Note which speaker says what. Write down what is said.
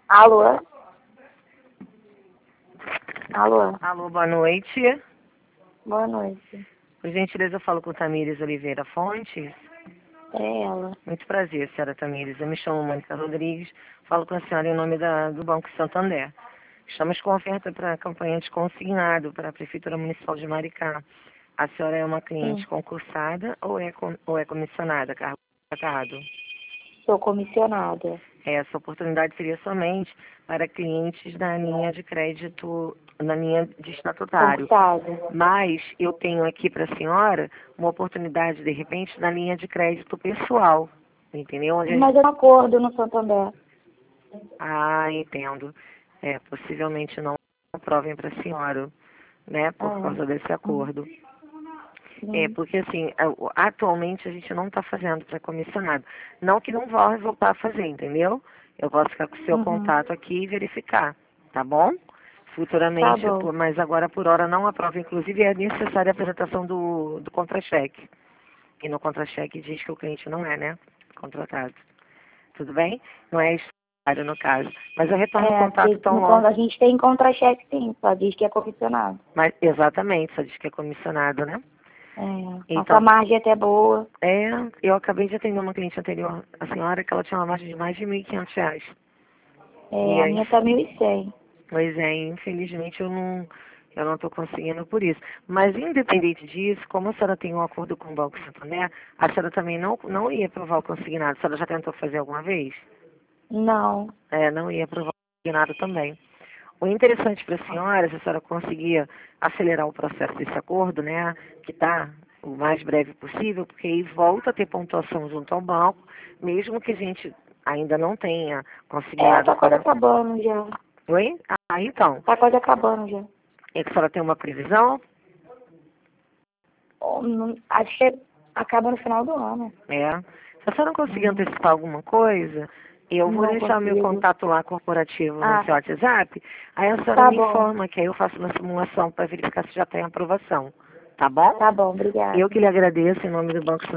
Speaker 1: Alô? Alô?
Speaker 2: Alô, boa noite.
Speaker 1: Boa noite.
Speaker 2: Por gentileza, eu falo com Tamires Oliveira Fontes.
Speaker 1: É ela.
Speaker 2: Muito prazer, senhora Tamires. Eu me chamo Mônica Rodrigues. Falo com a senhora em nome do Banco Santander. Estamos com oferta para a campanha de consignado para a Prefeitura Municipal de Maricá. A senhora é uma cliente
Speaker 1: Sim.
Speaker 2: concursada ou é comissionada, cargo tratado?
Speaker 1: Sou comissionada.
Speaker 2: Essa oportunidade seria somente para clientes da linha de crédito, na linha de estatutário.
Speaker 1: Concursada.
Speaker 2: Mas eu tenho aqui para a senhora uma oportunidade, de repente, na linha de crédito pessoal. Entendeu?
Speaker 1: Mas eu não acordo no Santander.
Speaker 2: Ah, entendo. Possivelmente não aprovem para a senhora, né? Por causa desse acordo. Porque assim, atualmente a gente não está fazendo para comissionado. Não que não vá voltar a fazer, entendeu? Eu posso ficar com o seu contato aqui e verificar, tá bom? Futuramente,
Speaker 1: Tá bom.
Speaker 2: mas agora por hora não aprova. Inclusive é necessária a apresentação do contra-cheque. E no contra-cheque diz que o cliente não é, né? Contratado. Tudo bem? Não é necessário no caso. Mas eu retorno o contato
Speaker 1: Porque
Speaker 2: tão logo.
Speaker 1: a gente tem contra-cheque sim, só diz que é comissionado.
Speaker 2: Mas, exatamente, só diz que é comissionado, né?
Speaker 1: Nossa
Speaker 2: Então,
Speaker 1: margem é até boa.
Speaker 2: eu acabei de atender uma cliente anterior, a senhora, que ela tinha uma margem de mais de R$ 1.500. E
Speaker 1: A
Speaker 2: aí,
Speaker 1: minha tá 1.100.
Speaker 2: pois é, infelizmente eu não estou conseguindo por isso. Mas independente disso, como a senhora tem um acordo com o Banco Santander, a senhora também não ia aprovar o consignado. A senhora já tentou fazer alguma vez?
Speaker 1: Não.
Speaker 2: Não ia aprovar o consignado também. O interessante para a senhora, se a senhora conseguir acelerar o processo desse acordo, né, que está o mais breve possível, porque aí volta a ter pontuação junto ao banco, mesmo que a gente ainda não tenha consignado
Speaker 1: Tá quase
Speaker 2: para...
Speaker 1: acabando já.
Speaker 2: Oi? Ah, então,
Speaker 1: Tá quase acabando já.
Speaker 2: é que a senhora tem uma previsão?
Speaker 1: Acho que acaba no final do ano.
Speaker 2: Se a senhora não conseguir antecipar alguma coisa, eu vou
Speaker 1: Não
Speaker 2: deixar meu
Speaker 1: consigo.
Speaker 2: contato lá corporativo no seu WhatsApp, aí a senhora
Speaker 1: Tá
Speaker 2: me
Speaker 1: bom.
Speaker 2: informa que aí eu faço uma simulação para verificar se já tem aprovação. Tá bom?
Speaker 1: Tá bom,
Speaker 2: Eu
Speaker 1: obrigada.
Speaker 2: que lhe agradeço em nome do Banco